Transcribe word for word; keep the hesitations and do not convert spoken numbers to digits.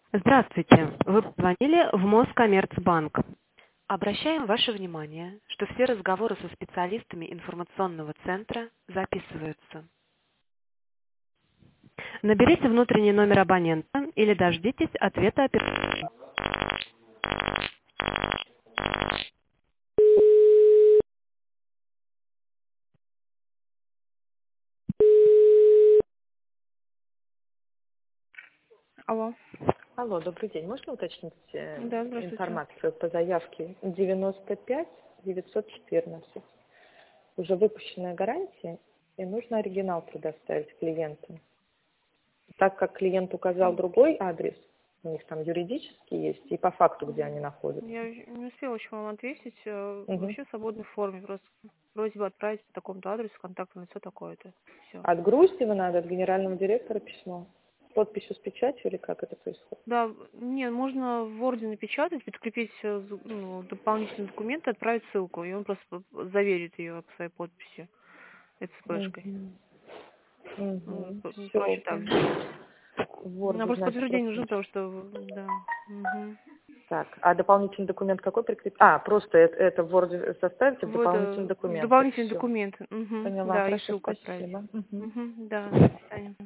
Здравствуйте. Вы позвонили в Москоммерцбанк. Обращаем ваше внимание, что все разговоры со специалистами информационного центра записываются. Наберите внутренний номер абонента или дождитесь ответа оператора. Алло. Алло, добрый день. Можно уточнить э, Да, здравствуйте. информацию по заявке девяносто пять девятьсот четырнадцать? Уже выпущенная гарантия, и нужно оригинал предоставить клиенту. Так как клиент указал другой адрес, у них там юридический есть, и по факту, где они находятся. Я не успела еще вам ответить. э, Мгм. Вообще в свободной форме. Просто просьба отправить по такому-то адресу, контактное лицо такое-то. Все. От Груздева надо, от генерального директора письмо. С подписью, с печатью или как это происходит? Да, не, можно в Word напечатать, подкрепить э, з- ну, дополнительные документы, отправить ссылку, и он просто п- заверит ее по своей подписи, ЦПшкой. Угу. Ну, Угу. п- Все, проще так понял. сделать. В Ну, а Word, просто значит, подтверждение просто нужно, потому написать. что, да. Мгм. Так, а дополнительный документ какой прикрепить? А, просто это, это в Word составите в Вот, дополнительные э, документы. дополнительные Все. документы. Мгм. Поняла, Да, и хорошо, ссылку отправить. спасибо. Мгм. Мгм. Да, до свидания.